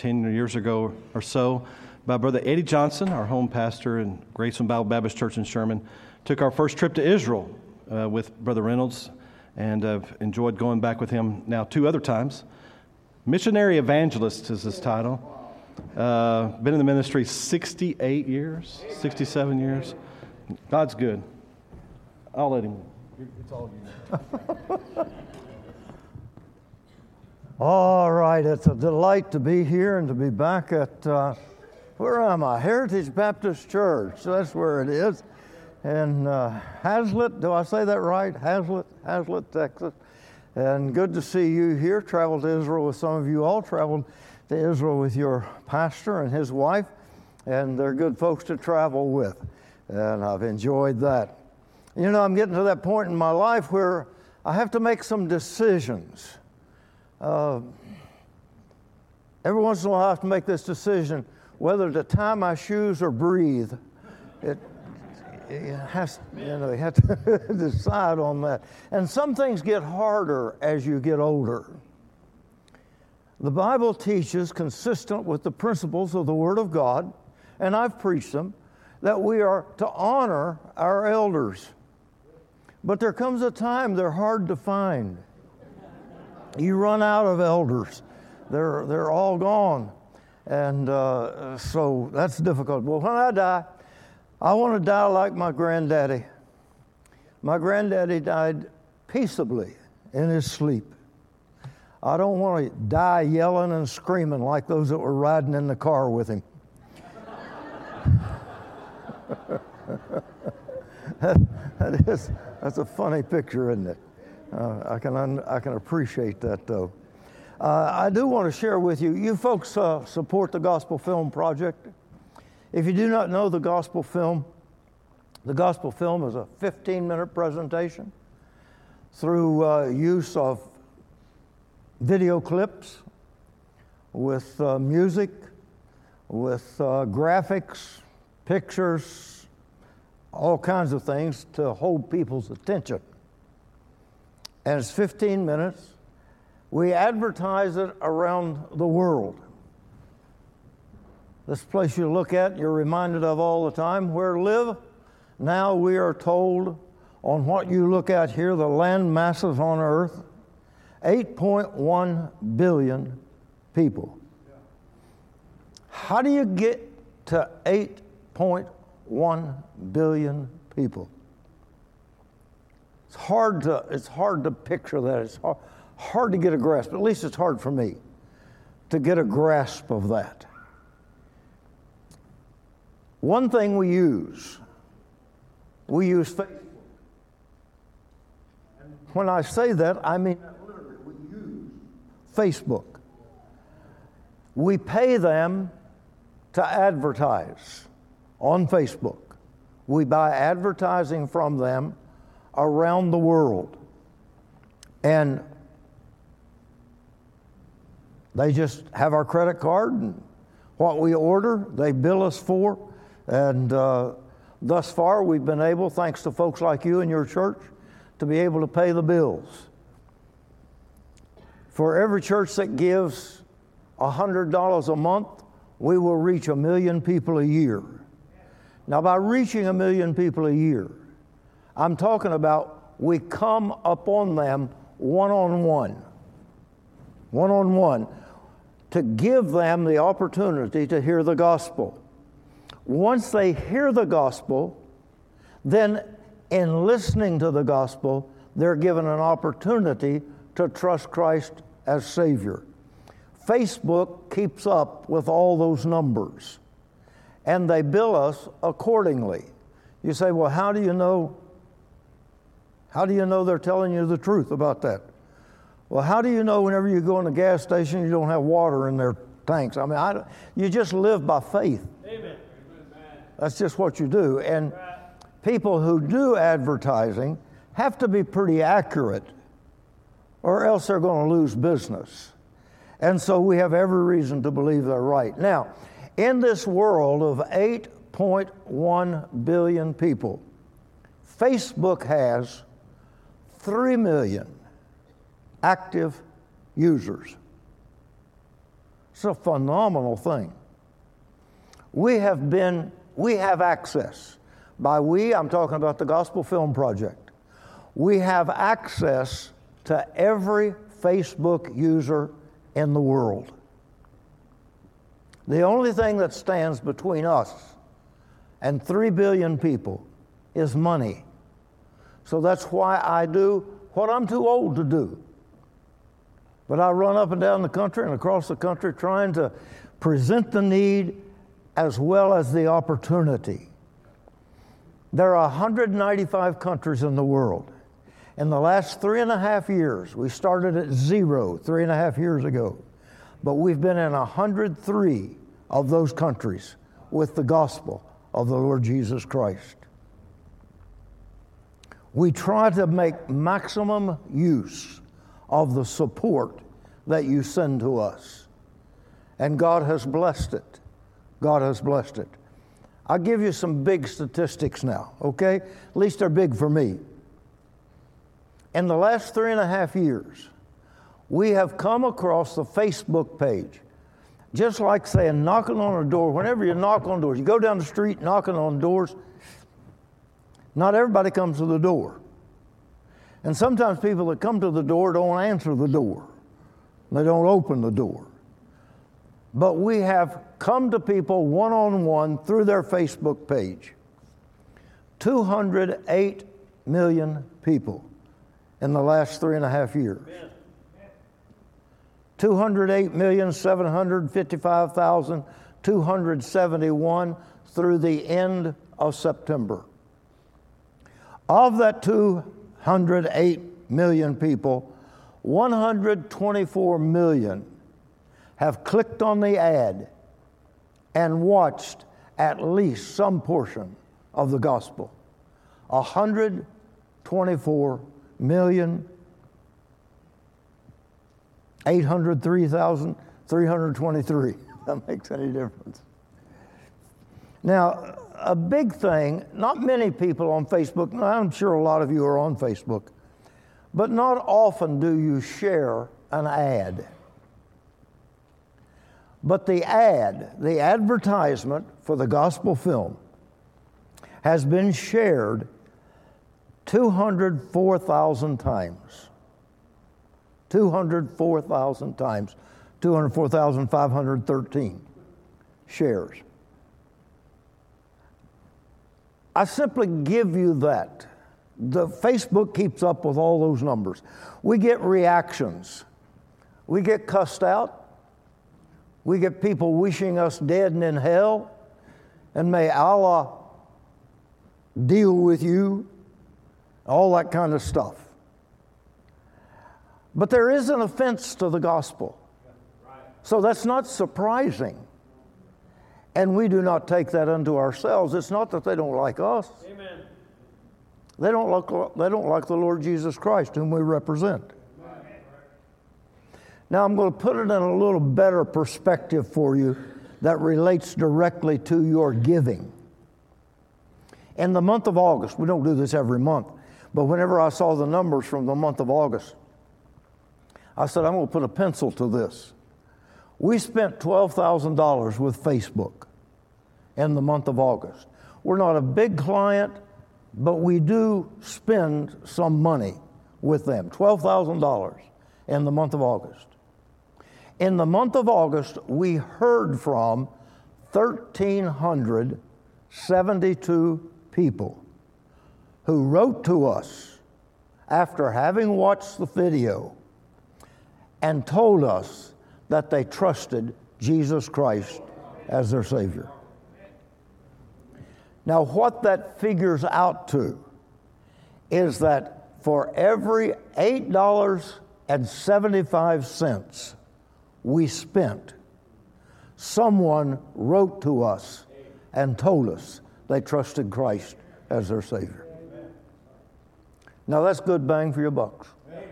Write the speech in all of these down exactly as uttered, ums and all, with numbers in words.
ten years ago or so by Brother Eddie Johnson, our home pastor in Graceland Bible Baptist Church in Sherman. Took our first trip to Israel uh, with Brother Reynolds, and I've enjoyed going back with him now two other times. Missionary Evangelist is his title. Uh, been in the ministry sixty-eight years, sixty-seven years. God's good. I'll let him. It's all you. All right, it's a delight to be here and to be back at, uh, where am I? Heritage Baptist Church. That's where it is. In uh, Hazlet, do I say that right? Hazlet, Hazlet, Texas. And good to see you here. Traveled to Israel with some of you all. Traveled to Israel with your pastor and his wife. And they're good folks to travel with. And I've enjoyed that. You know, I'm getting to that point in my life where I have to make some decisions. Uh, every once in a while I have to make this decision whether to tie my shoes or breathe. It, it has, you know, you have to decide on that. And some things get harder as you get older. The Bible teaches, consistent with the principles of the Word of God, and I've preached them, that we are to honor our elders. But there comes a time they're hard to find. You run out of elders. They're, they're all gone. And uh, so that's difficult. Well, when I die, I want to die like my granddaddy. My granddaddy died peaceably in his sleep. I don't want to die yelling and screaming like those that were riding in the car with him. that, that is, that's a funny picture, isn't it? Uh, I can un- I can appreciate that, though. Uh, I do want to share with you, you folks uh, support the Gospel Film Project. If you do not know the Gospel Film, the Gospel Film is a fifteen-minute presentation through uh, use of video clips with uh, music, with uh, graphics, pictures, all kinds of things to hold people's attention. And it's fifteen minutes. We advertise it around the world. This place you look at, you're reminded of all the time, where live, now we are told, on what you look at here, the land masses on earth, eight point one billion people. How do you get to eight point one billion people? It's hard to, it's hard to picture that. It's hard, hard to get a grasp. At least it's hard for me to get a grasp of that. One thing we use, we use Facebook. And when I say that, I mean literally, we use Facebook. We pay them to advertise on Facebook. We buy advertising from them around the world. And they just have our credit card, and what we order, they bill us for. And uh, thus far, we've been able, thanks to folks like you in your church, to be able to pay the bills. For every church that gives one hundred dollars a month, we will reach a million people a year. Now, by reaching a million people a year, I'm talking about we come upon them one-on-one, one-on-one, to give them the opportunity to hear the gospel. Once they hear the gospel, then in listening to the gospel, they're given an opportunity to trust Christ as Savior. Facebook keeps up with all those numbers, and they bill us accordingly. You say, well, how do you know? How do you know they're telling you the truth about that? Well, how do you know whenever you go in a gas station you don't have water in their tanks? I mean, I, you just live by faith. Amen. That's just what you do. And people who do advertising have to be pretty accurate, or else they're going to lose business. And so we have every reason to believe they're right. Now, in this world of eight point one billion people, Facebook has three million active users. It's a phenomenal thing. We have been, we have access. By we, I'm talking about the Gospel Film Project. We have access to every Facebook user in the world. The only thing that stands between us and three billion people is money. So that's why I do what I'm too old to do. But I run up and down the country and across the country trying to present the need as well as the opportunity. There are one hundred ninety-five countries in the world. In the last three and a half years, we started at zero three and a half years ago, but we've been in one hundred three of those countries with the gospel of the Lord Jesus Christ. We try to make maximum use of the support that you send to us. And God has blessed it. God has blessed it. I'll give you some big statistics now, okay? At least they're big for me. In the last three and a half years, we have come across the Facebook page, just like saying knocking on a door. Whenever you knock on doors, you go down the street knocking on doors, not everybody comes to the door. And sometimes people that come to the door don't answer the door. They don't open the door. But we have come to people one-on-one through their Facebook page. two hundred eight million people in the last three and a half years. two hundred eight million, seven hundred fifty-five thousand, two hundred seventy-one through the end of September. Of that two hundred eight million people, one hundred twenty-four million have clicked on the ad and watched at least some portion of the gospel. one hundred twenty-four million, eight hundred three thousand, three hundred twenty-three. That makes any difference. Now, a big thing, not many people on Facebook, I'm sure a lot of you are on Facebook, but not often do you share an ad. But the ad, the advertisement for the gospel film, has been shared two hundred four thousand times. two hundred four thousand times. two hundred four thousand five hundred thirteen shares. I simply give you that. The Facebook keeps up with all those numbers. We get reactions. We get cussed out. We get people wishing us dead and in hell. And may Allah deal with you. All that kind of stuff. But there is an offense to the gospel. So that's not surprising. And we do not take that unto ourselves. It's not that they don't like us. Amen. They don't like, they don't like the Lord Jesus Christ, whom we represent. Amen. Now I'm going to put it in a little better perspective for you that relates directly to your giving. In the month of August, we don't do this every month, but whenever I saw the numbers from the month of August, I said, I'm going to put a pencil to this. We spent twelve thousand dollars with Facebook in the month of August. We're not a big client, but we do spend some money with them, twelve thousand dollars in the month of August. In the month of August, we heard from one thousand three hundred seventy-two people who wrote to us after having watched the video and told us that they trusted Jesus Christ as their Savior. Now, what that figures out to is that for every eight dollars and seventy-five cents we spent, someone wrote to us and told us they trusted Christ as their Savior. Now, that's good bang for your bucks.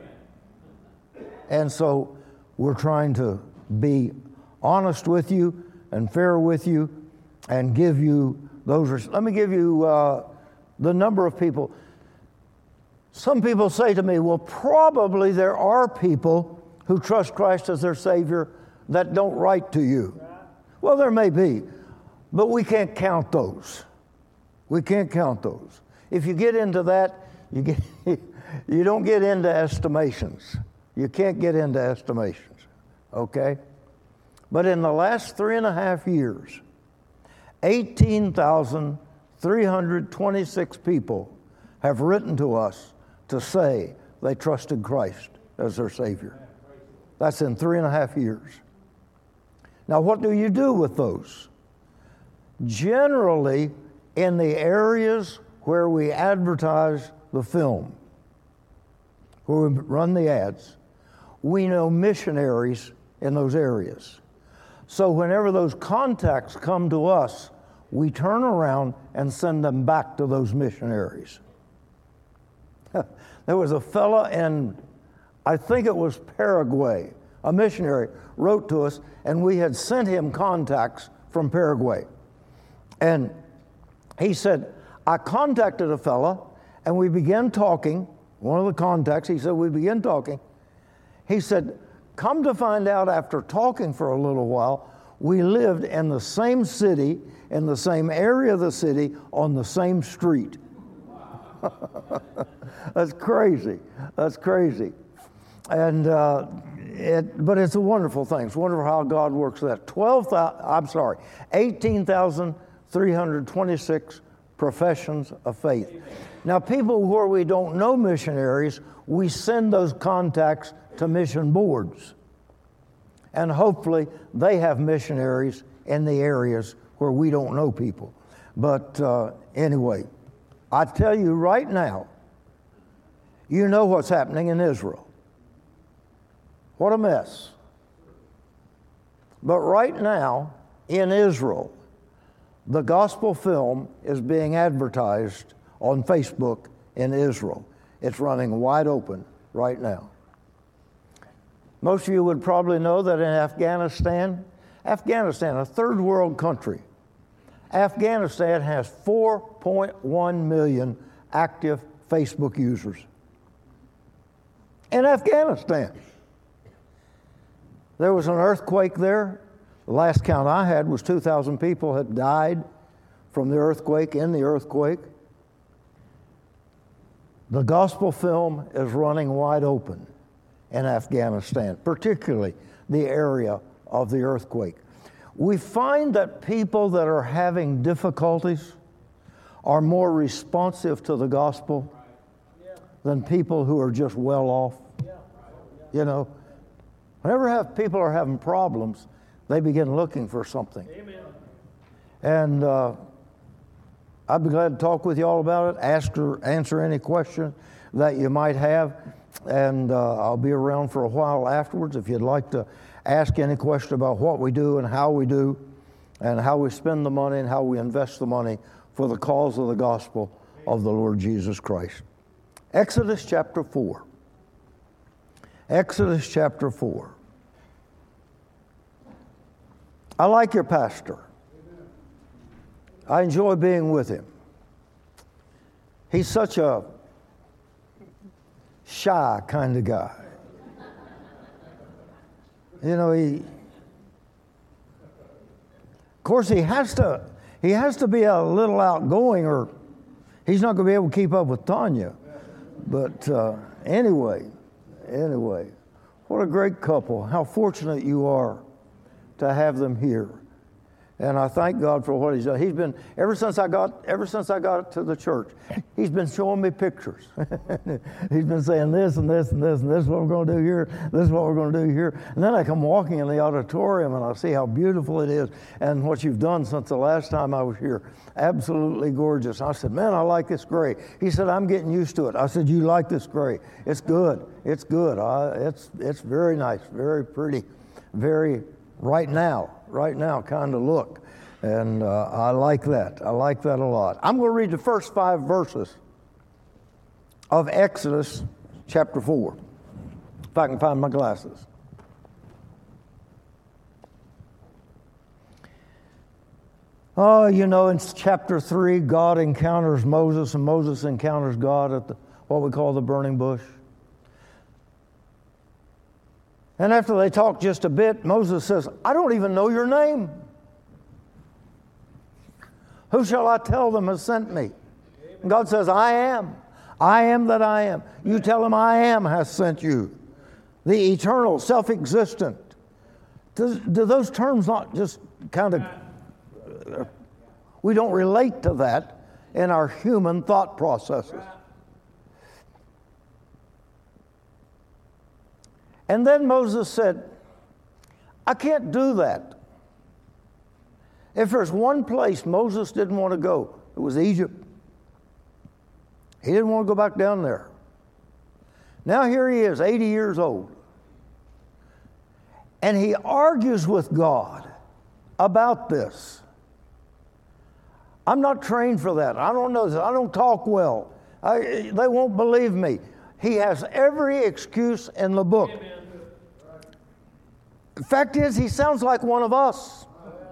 And so we're trying to be honest with you and fair with you and give you those. Let me give you uh, the number of people. Some people say to me, well, probably there are people who trust Christ as their Savior that don't write to you. Well, there may be, but we can't count those. We can't count those. If you get into that, you get you don't get into estimations. You can't get into estimations, okay? But in the last three and a half years, eighteen thousand three hundred twenty-six people have written to us to say they trusted Christ as their Savior. That's in three and a half years. Now, what do you do with those? Generally, in the areas where we advertise the film, where we run the ads, we know missionaries in those areas. So whenever those contacts come to us, we turn around and send them back to those missionaries. There was a fella in, I think it was Paraguay, a missionary, wrote to us, and we had sent him contacts from Paraguay. And he said, I contacted a fella, and we began talking. One of the contacts, he said, we began talking. He said, come to find out, after talking for a little while, we lived in the same city, in the same area of the city, on the same street. That's crazy. That's crazy. And uh, it, but it's a wonderful thing. It's wonderful how God works that. twelve thousand, I'm sorry, eighteen thousand three hundred twenty-six professions of faith. Now, people where we don't know missionaries, we send those contacts to mission boards. And hopefully they have missionaries in the areas where we don't know people. But uh, anyway, I tell you right now, you know what's happening in Israel. What a mess. But right now, in Israel, the gospel film is being advertised on Facebook in Israel. It's running wide open right now. Most of you would probably know that in Afghanistan, Afghanistan, a third world country, Afghanistan has four point one million active Facebook users. In Afghanistan. There was an earthquake there. The last count I had was two thousand people had died from the earthquake, in the earthquake. The gospel film is running wide open in Afghanistan, particularly the area of the earthquake. We find that people that are having difficulties are more responsive to the gospel than people who are just well off. You know, whenever have people are having problems, they begin looking for something. Amen. And uh, I'd be glad to talk with you all about it, ask or answer any question that you might have, and uh, I'll be around for a while afterwards if you'd like to ask any question about what we do and how we do and how we spend the money and how we invest the money for the cause of the gospel of the Lord Jesus Christ. Exodus chapter four. Exodus chapter four. I like your pastor. I enjoy being with him. He's such a shy kind of guy. You know, he, of course, he has to, he has to be a little outgoing or he's not going to be able to keep up with Tanya. But uh, anyway, anyway, what a great couple. How fortunate you are to have them here. And I thank God for what he's done. He's been, ever since I got, ever since I got to the church, he's been showing me pictures. He's been saying this and this and this and this is what we're going to do here, this is what we're going to do here. And then I come walking in the auditorium and I see how beautiful it is and what you've done since the last time I was here. Absolutely gorgeous. I said, man, I like this gray. He said, I'm getting used to it. I said, you like this gray? It's good. It's good. I, it's, it's very nice, very pretty, very right now, right now kind of look. And uh, I like that. I like that a lot. I'm going to read the first five verses of Exodus chapter four, if I can find my glasses. Oh, you know, in chapter three, God encounters Moses, and Moses encounters God at the, what we call the burning bush. And after they talk just a bit, Moses says, I don't even know your name. Who shall I tell them has sent me? And God says, I am. I am that I am. You tell him I am has sent you. The eternal, self-existent. Do, do those terms not just kind of, uh, we don't relate to that in our human thought processes. And then Moses said, I can't do that. If there's one place Moses didn't want to go, it was Egypt. He didn't want to go back down there. Now here he is, eighty years old. And he argues with God about this. I'm not trained for that. I don't know this. I don't talk well. I, they won't believe me. He has every excuse in the book. The fact is, he sounds like one of us.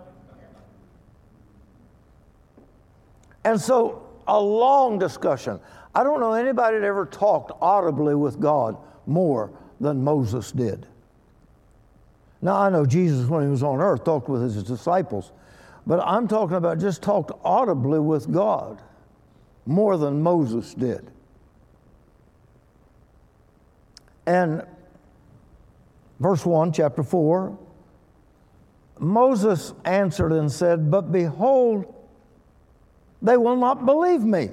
And so, a long discussion. I don't know anybody that ever talked audibly with God more than Moses did. Now, I know Jesus, when he was on earth, talked with his disciples. But I'm talking about just talked audibly with God more than Moses did. And verse one, chapter four, Moses answered and said, but behold, they will not believe me,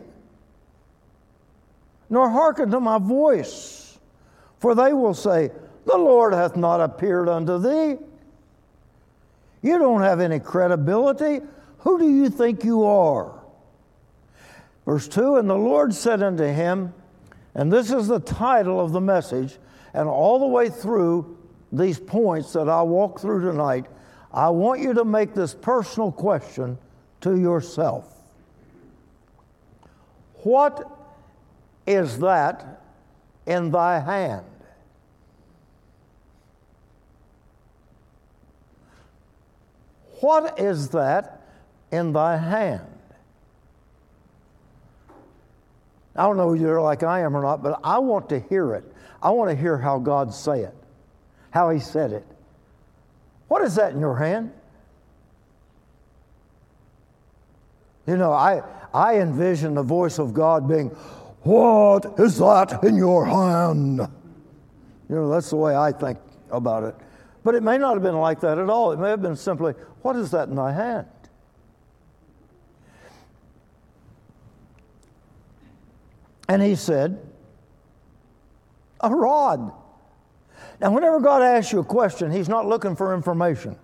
nor hearken to my voice. For they will say, the Lord hath not appeared unto thee. You don't have any credibility. Who do you think you are? Verse two, and the Lord said unto him, and this is the title of the message, and all the way through these points that I walk through tonight, I want you to make this personal question to yourself. What is that in thy hand? What is that in thy hand? I don't know if you're like I am or not, but I want to hear it. I want to hear how God say it, how he said it. What is that in your hand? You know, I, I envision the voice of God being, what is that in your hand? You know, that's the way I think about it. But it may not have been like that at all. It may have been simply, what is that in thy hand? And he said, a rod. Now, whenever God asks you a question, he's not looking for information.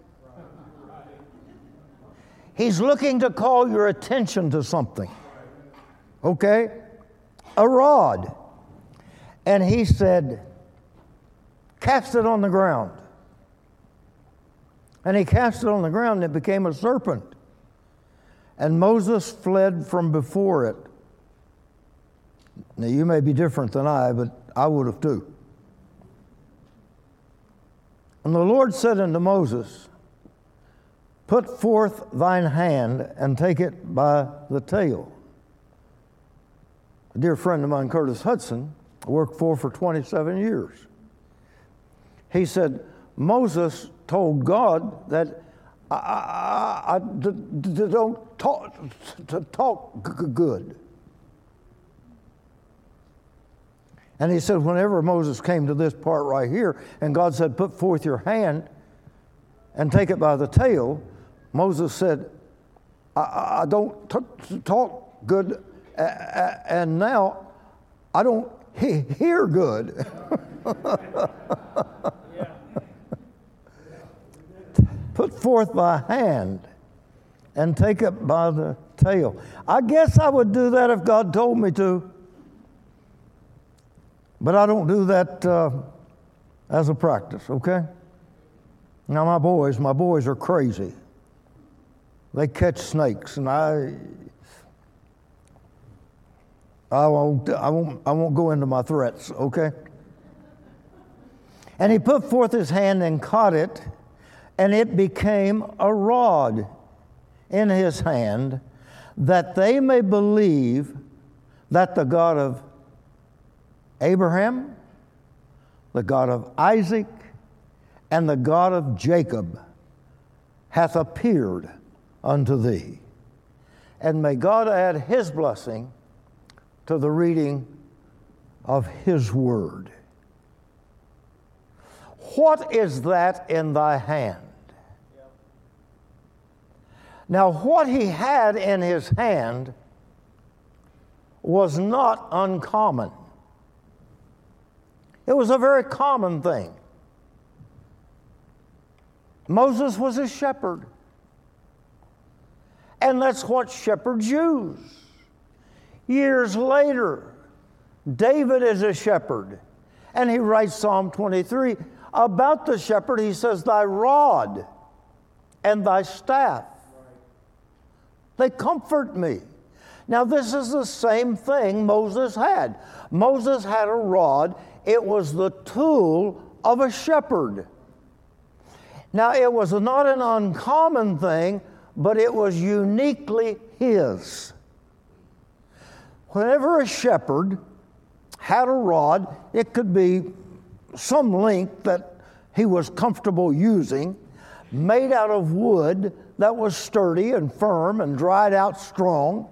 He's looking to call your attention to something. Okay? A rod. And he said, cast it on the ground. And he cast it on the ground, and it became a serpent. And Moses fled from before it. Now, you may be different than I, but I would have too. And the Lord said unto Moses, put forth thine hand and take it by the tail. A dear friend of mine, Curtis Hudson, I worked for for twenty-seven years. He said, Moses told God that I, I, I d- d- don't talk, to talk g- good. And he said, whenever Moses came to this part right here, and God said, put forth your hand and take it by the tail, Moses said, I, I don't t- talk good, uh, uh, and now I don't he- hear good. Put forth thy hand and take it by the tail. I guess I would do that if God told me to. But I don't do that uh, as a practice, okay? Now my boys, my boys are crazy. They catch snakes, and I, I won't, I won't, I won't go into my threats, okay? And he put forth his hand and caught it, and it became a rod in his hand, that they may believe that the God of Abraham, the God of Isaac, and the God of Jacob hath appeared unto thee. And may God add his blessing to the reading of his word. What is that in thy hand? Now, what he had in his hand was not uncommon. It was a very common thing. Moses was a shepherd. And that's what shepherds use. Years later, David is a shepherd. And he writes Psalm twenty-three about the shepherd. He says, thy rod and thy staff, they comfort me. Now, this is the same thing Moses had. Moses had a rod. It was the tool of a shepherd. Now, it was not an uncommon thing, but it was uniquely his. Whenever a shepherd had a rod, it could be some length that he was comfortable using, made out of wood that was sturdy and firm and dried out strong.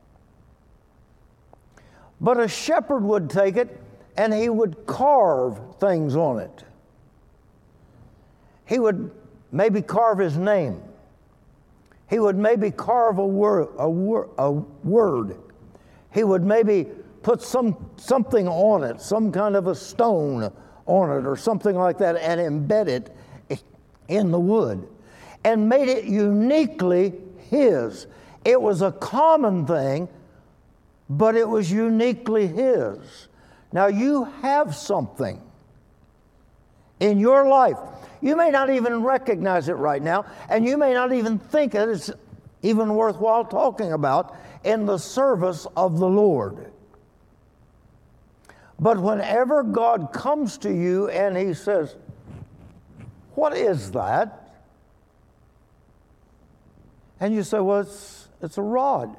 But a shepherd would take it and he would carve things on it. He would maybe carve his name. He would maybe carve a word, a, wor- a word. He would maybe put some something on it, some kind of a stone on it or something like that, and embed it in the wood and made it uniquely his. It was a common thing, but it was uniquely his. Now, you have something in your life. You may not even recognize it right now, and you may not even think that it's even worthwhile talking about in the service of the Lord. But whenever God comes to you and he says, what is that? And you say, well, it's, it's a rod.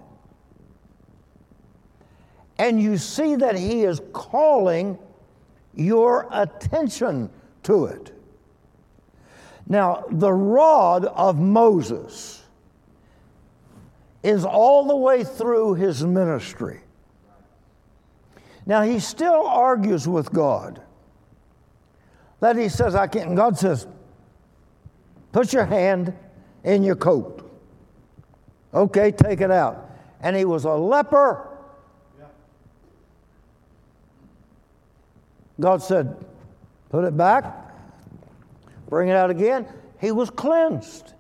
And you see that he is calling your attention to it. Now, the rod of Moses is all the way through his ministry. Now, he still argues with God. That he says, I can't. And God says, put your hand in your coat. Okay, take it out. And he was a leper. God said, put it back. Bring it out again. He was cleansed.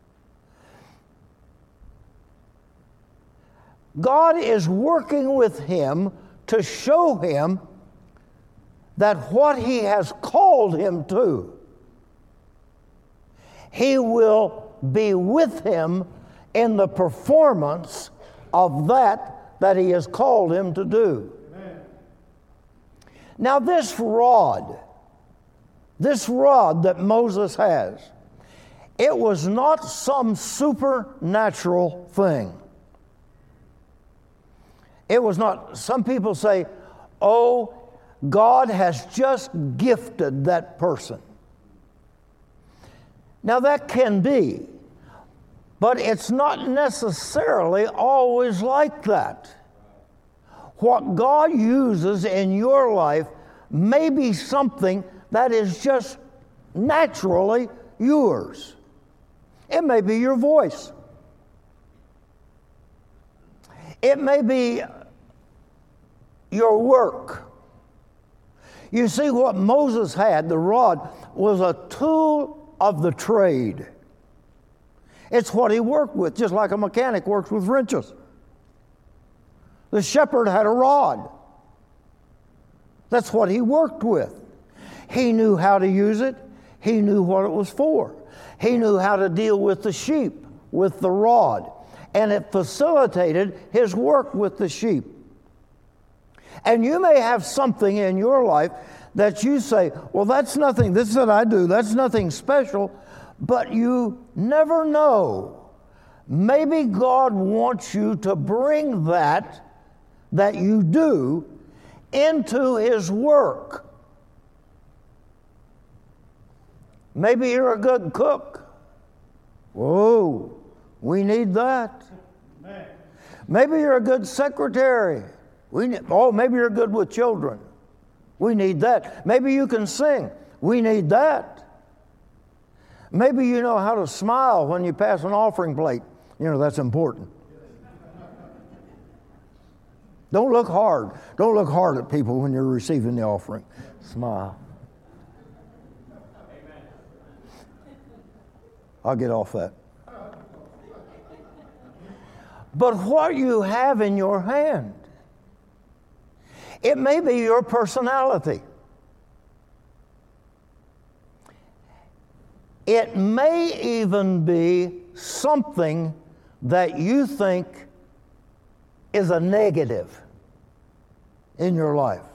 God is working with him to show him that what he has called him to, he will be with him in the performance of that that he has called him to do. Amen. Now, this rod, this rod that Moses has, it was not some supernatural thing. It was not, some people say, oh, God has just gifted that person. Now that can be, but it's not necessarily always like that. What God uses in your life may be something that is just naturally yours. It may be your voice. It may be your work. You see, what Moses had, the rod, was a tool of the trade. It's what he worked with, just like a mechanic works with wrenches. The shepherd had a rod. That's what he worked with. He knew how to use it. He knew what it was for. He knew how to deal with the sheep with the rod. And it facilitated his work with the sheep. And you may have something in your life that you say, well, that's nothing, this is what I do, that's nothing special, but you never know. Maybe God wants you to bring that, that you do, into his work. Maybe you're a good cook. Whoa, we need that. Maybe you're a good secretary. We need, oh, maybe you're good with children. We need that. Maybe you can sing. We need that. Maybe you know how to smile when you pass an offering plate. You know, that's important. Don't look hard. Don't look hard at people when you're receiving the offering. Smile. I'll get off that. But what you have in your hand, it may be your personality. It may even be something that you think is a negative in your life.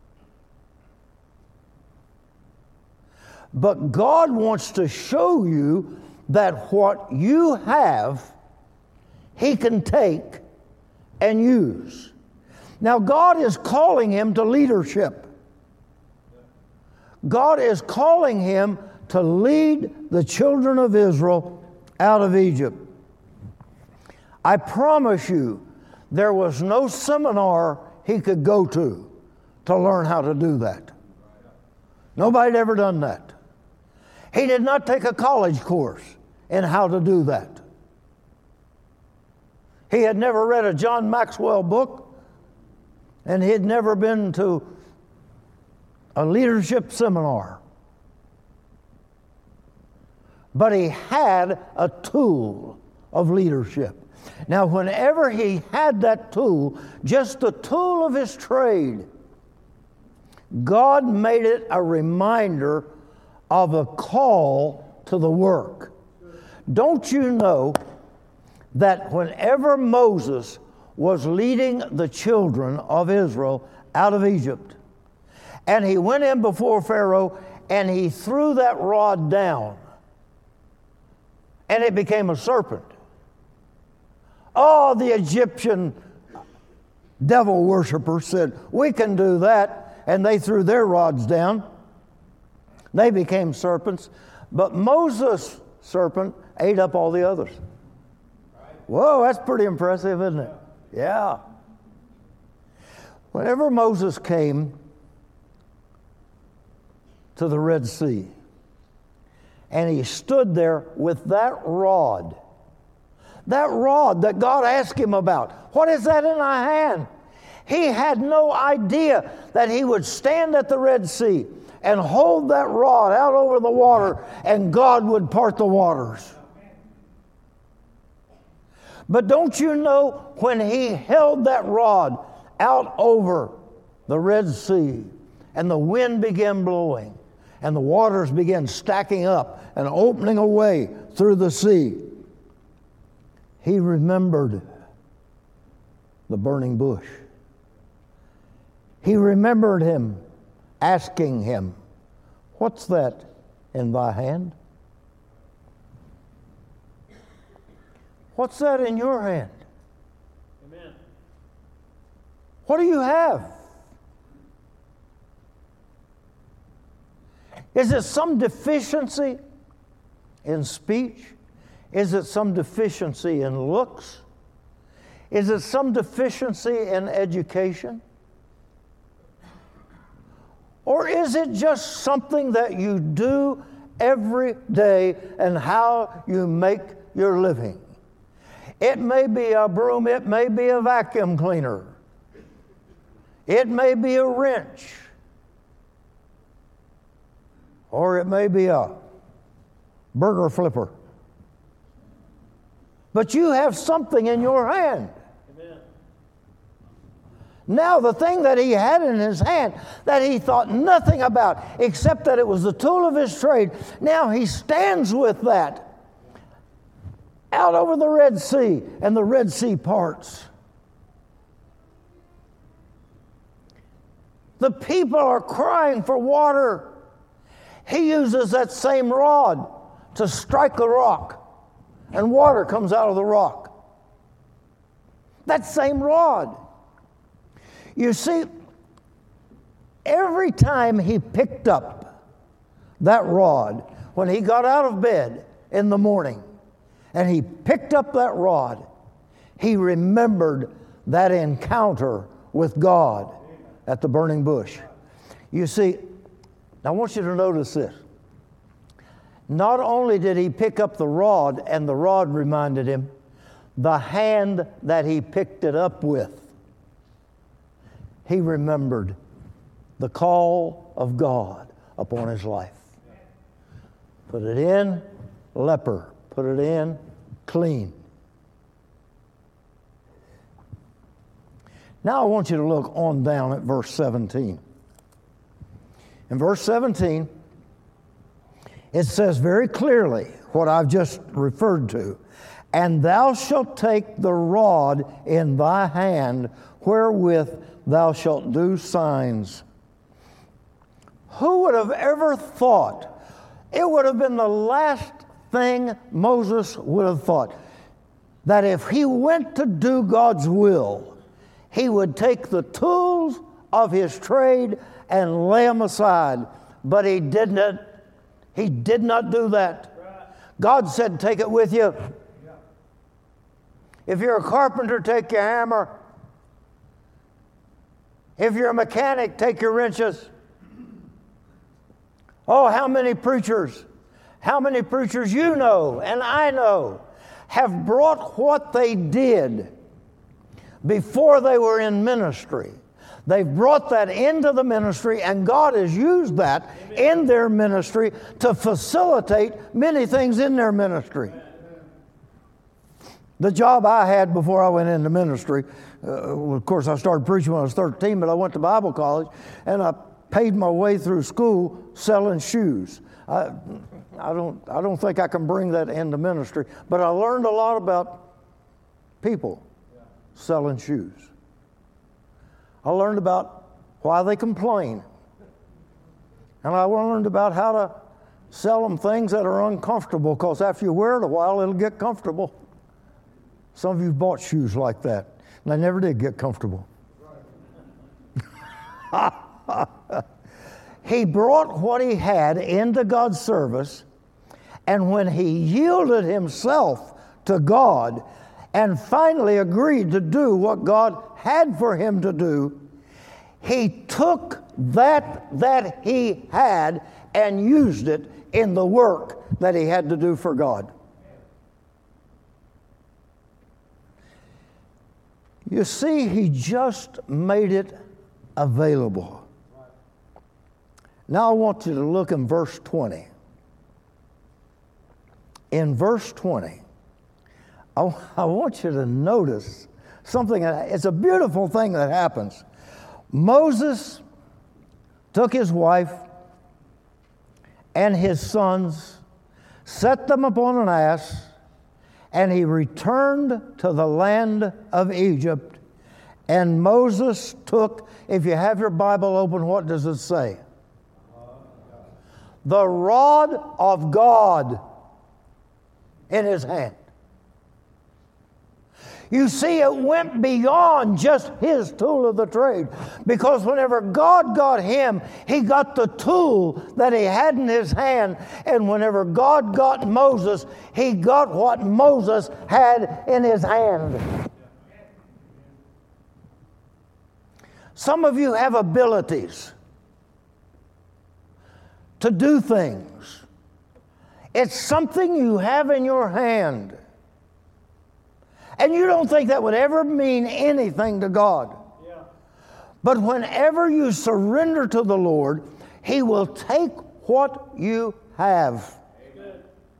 But God wants to show you that what you have, He can take and use. Now, God is calling him to leadership. God is calling him to lead the children of Israel out of Egypt. I promise you, there was no seminar he could go to to learn how to do that. Nobody had ever done that. He did not take a college course in how to do that. He had never read a John Maxwell book, and he had never been to a leadership seminar. But he had a tool of leadership. Now, whenever he had that tool, just the tool of his trade, God made it a reminder of a call to the work. Don't you know that whenever Moses was leading the children of Israel out of Egypt, and he went in before Pharaoh and he threw that rod down, and it became a serpent. Oh, the Egyptian devil worshippers said, we can do that, and they threw their rods down. They became serpents, but Moses' serpent ate up all the others. Whoa, that's pretty impressive, isn't it? Yeah. Whenever Moses came to the Red Sea, and he stood there with that rod, that rod that God asked him about, what is that in thy hand? He had no idea that he would stand at the Red Sea and hold that rod out over the water, and God would part the waters. But don't you know, when he held that rod out over the Red Sea, and the wind began blowing, and the waters began stacking up and opening a way through the sea, he remembered the burning bush. He remembered him asking him, what's that in thy hand? What's that in your hand? Amen. What do you have? Is it some deficiency in speech? Is it some deficiency in looks? Is it some deficiency in education? Or is it just something that you do every day and how you make your living? It may be a broom, it may be a vacuum cleaner, it may be a wrench, or it may be a burger flipper. But you have something in your hand. Amen. Now, the thing that he had in his hand that he thought nothing about, except that it was the tool of his trade, now he stands with that out over the Red Sea, and the Red Sea parts. The people are crying for water. He uses that same rod to strike the rock, and water comes out of the rock. That same rod. You see, every time he picked up that rod, when he got out of bed in the morning and he picked up that rod, he remembered that encounter with God at the burning bush. You see, I want you to notice this. Not only did he pick up the rod, and the rod reminded him, the hand that he picked it up with, he remembered the call of God upon his life. Put it in, leper. Put it in, clean. Now I want you to look on down at verse seventeen. In verse seventeen, it says very clearly what I've just referred to. And thou shalt take the rod in thy hand, wherewith thou shalt do signs. Who would have ever thought? It would have been the last thing Moses would have thought, that if he went to do God's will, he would take the tools of his trade and lay them aside. But he did not. He did not do that. God said, take it with you. If you're a carpenter, take your hammer. If you're a mechanic, take your wrenches. Oh, how many preachers, how many preachers you know and I know have brought what they did before they were in ministry. They've brought that into the ministry, and God has used that Amen. In their ministry to facilitate many things in their ministry. Amen. The job I had before I went into ministry, uh, well, of course I started preaching when I was thirteen, but I went to Bible college, and I paid my way through school selling shoes. I, I don't, I don't think I can bring that into ministry, but I learned a lot about people yeah. selling shoes. I learned about why they complain. And I learned about how to sell them things that are uncomfortable, because after you wear it a while, it'll get comfortable. Some of you bought shoes like that, and they never did get comfortable. He brought what he had into God's service, and when he yielded himself to God and finally agreed to do what God had for him to do, he took that that he had and used it in the work that he had to do for God. You see, he just made it available. Now I want you to look in verse twenty. In verse twenty, I, I want you to notice something. It's a beautiful thing that happens. Moses took his wife and his sons, set them upon an ass, and he returned to the land of Egypt. And Moses took, if you have your Bible open, what does it say? The rod of God in his hand. You see, it went beyond just his tool of the trade, because whenever God got him, he got the tool that he had in his hand, and whenever God got Moses, he got what Moses had in his hand. Some of you have abilities to do things. It's something you have in your hand. And you don't think that would ever mean anything to God. Yeah. But whenever you surrender to the Lord, he will take what you have Amen.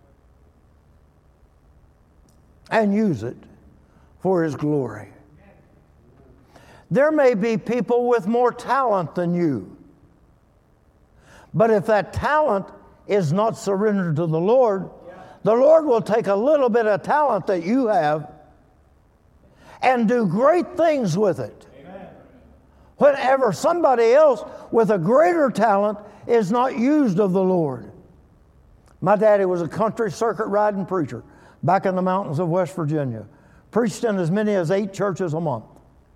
And use it for his glory. There may be people with more talent than you. But if that talent is not surrendered to the Lord, yeah. the Lord will take a little bit of talent that you have and do great things with it. Amen. Whenever somebody else with a greater talent is not used of the Lord. My daddy was a country circuit riding preacher back in the mountains of West Virginia. Preached in as many as eight churches a month.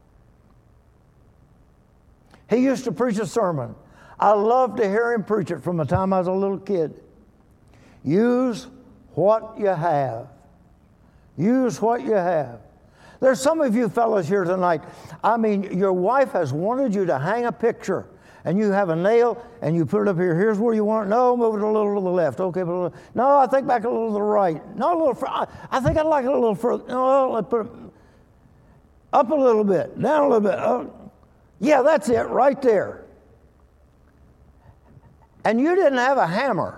He used to preach a sermon. I loved to hear him preach it from the time I was a little kid. Use what you have. Use what you have. There's some of you fellows here tonight, I mean, your wife has wanted you to hang a picture, and you have a nail, and you put it up here. Here's where you want it. No, move it a little to the left. Okay, but a little. No, I think back a little to the right. No, a little further. I think I'd like it a little further. No, let's put it up a little bit, down a little bit. Oh, yeah, that's it, right there. And you didn't have a hammer.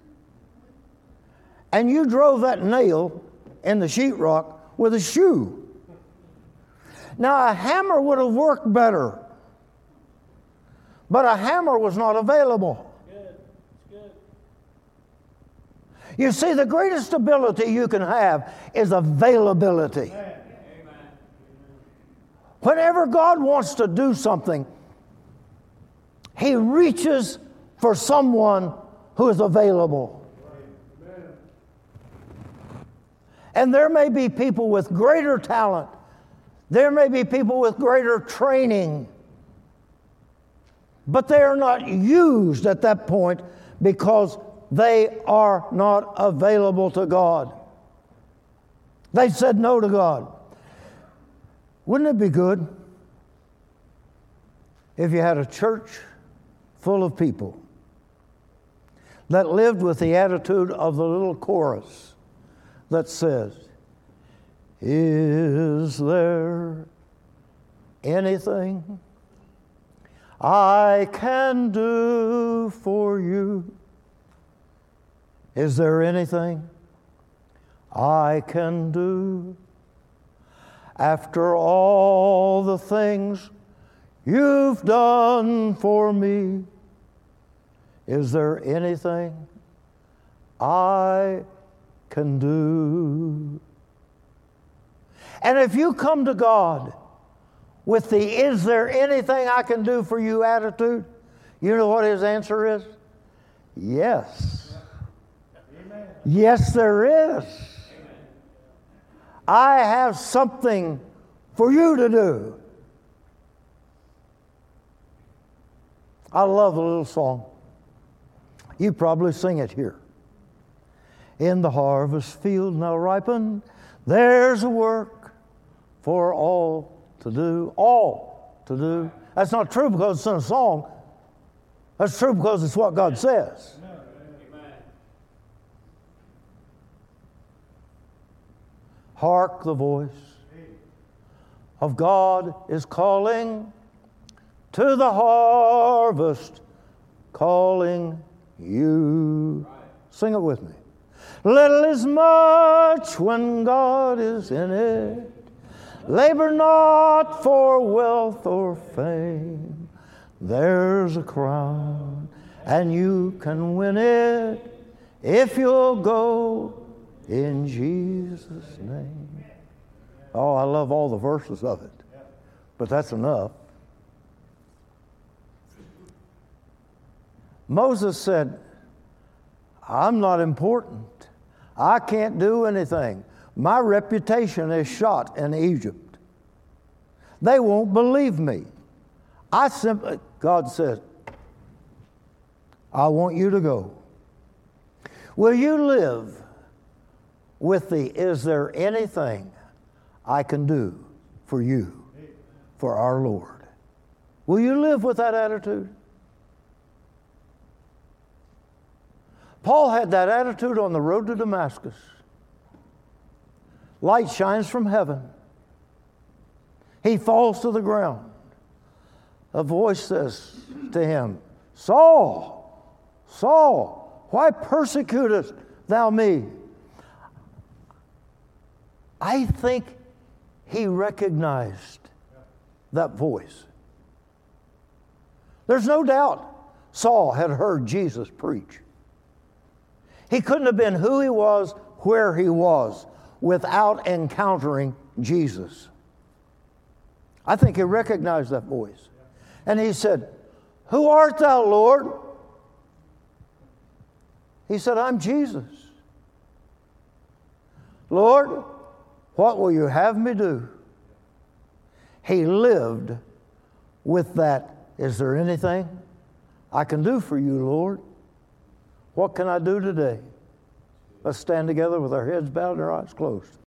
And you drove that nail in the sheetrock with a shoe. Now, a hammer would have worked better, but a hammer was not available. Good. Good. You see, the greatest ability you can have is availability. Amen. Whenever God wants to do something, He reaches for someone who is available. And there may be people with greater talent. There may be people with greater training. But they are not used at that point because they are not available to God. They said no to God. Wouldn't it be good if you had a church full of people that lived with the attitude of the little chorus that says, is there anything I can do for you? Is there anything I can do? After all the things you've done for me, is there anything I can do? And if you come to God with the "is there anything I can do for you" attitude, you know what His answer is? Yes. Amen. Yes, there is. Amen. I have something for you to do. I love the little song. You probably sing it here. In the harvest field now ripen, there's a work for all to do. All to do. That's not true because it's in a song. That's true because it's what God says. Amen. Hark, the voice of God is calling to the harvest, calling you. Sing it with me. Little is much when God is in it. Labor not for wealth or fame. There's a crown, and you can win it if you'll go in Jesus' name. Oh, I love all the verses of it, but that's enough. Moses said, I'm not important. I can't do anything. My reputation is shot in Egypt. They won't believe me. I simply, God said, I want you to go. Will you live with the, is there anything I can do for you, for our Lord? Will you live with that attitude? Paul had that attitude on the road to Damascus. Light shines from heaven. He falls to the ground. A voice says to him, Saul, Saul, why persecutest thou me? I think he recognized that voice. There's no doubt Saul had heard Jesus preach. He couldn't have been who he was, where he was, without encountering Jesus. I think he recognized that voice. And he said, Who art thou, Lord? He said, I'm Jesus. Lord, what will you have me do? He lived with that, is there anything I can do for you, Lord? What can I do today? Let's stand together with our heads bowed and our eyes closed.